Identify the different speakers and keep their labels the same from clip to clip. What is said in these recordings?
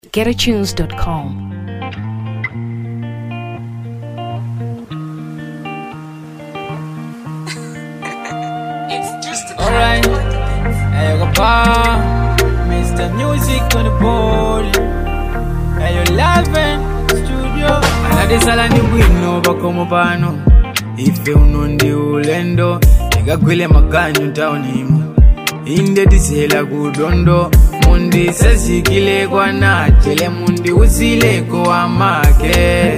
Speaker 1: GetAtunes.com.
Speaker 2: Alright, hey, yo, pa, Mr. Music on the board. Hey, yo, Lavin Studio. Anadesala ni bwino bakomo pano. Ife unondi ulendo. Nigagwile maganyu taonimu. Inde disela kudondo. Mundi sasikile kwa nachele. Mundi usile kwa make.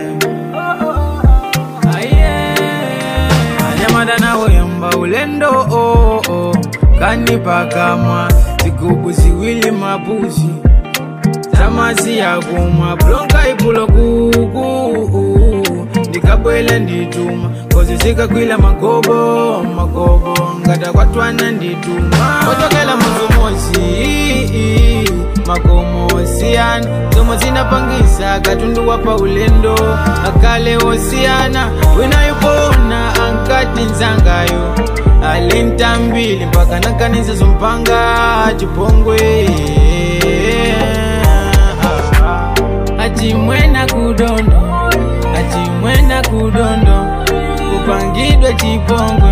Speaker 2: Anyamada na wemba ulendo oh oh. Kanipa kama zigubu ziwili mabuzi. Tamasi ya kuma blonga ipulo kuku. Ndikabwele ndituma kozi zika kwila magobo. Ngata kwa tuana ndituma kotokela muzumosi. Makomo osiana Tomo zinapangisa katundu wapa ulendo. Akale osiana wina yupona ankati nzangayo. Alintambili mpaka nakanisa zumpanga chipongwe. Achimwena kudondo. Achimwena kudondo. Kupangidwa chipongwe.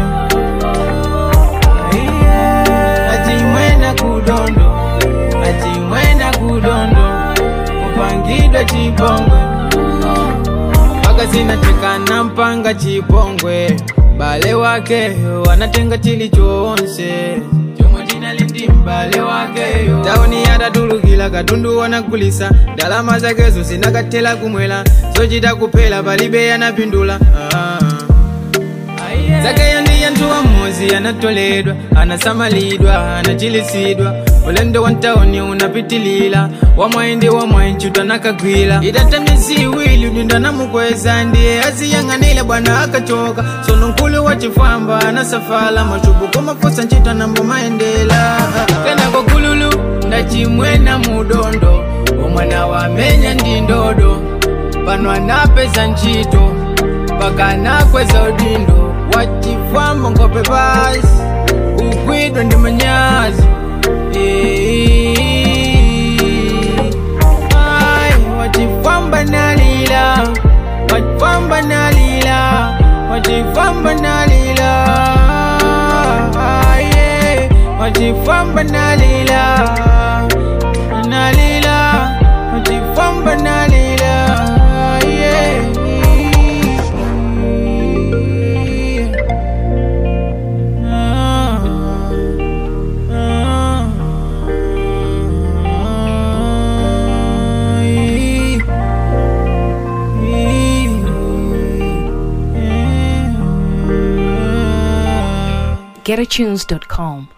Speaker 2: Achimwena kudondo. Achimwena kudondo. Kupangidwa chipongwe. Paka zinateka na mpanga chipongwe. Bale wake wanatenga chili chonse. Chomo jina lindi mbale wake yo. Taoni yada tulukila katundu wanakulisa. Dalama zake zo sinakatela kumwela. Sojita kupela balibe yanapindula. Zake yandi yantuwa mozi anatoledwa. Anasamalidwa, anachilisidwa. Ulendo wantaoni unapitilila. Wamwaende wamwaenchuta nakagwila. Idata mizi wili udinda na mukweza. Ndiye asiyanganile bwana akachoka. Sono nkulu wachifamba anasafala. Mashubu kwa mafosa nchita na mbumaendela. Kena kwa kululu ndachimwena mudondo. Omwana wamenya ndindodo. Pano anapeza nchito. Paka nakweza udindo. Wachifamba ngope basi. Ukwidwa ndi manyazi. Wachifamba nalila. Wachifamba nalila. Wachifamba nalila. Wachifamba nalila. Nalila. Wachifamba nalila.
Speaker 1: GetAtunes.com.